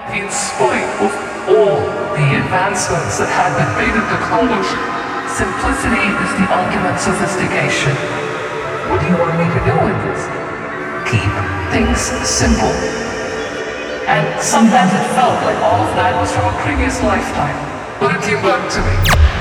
In spite of all the advancements that had been made in technology, simplicity is the ultimate sophistication. What do you want me to do with this? Keep things simple. And sometimes it felt like all of that was from a previous lifetime, but it came back to me.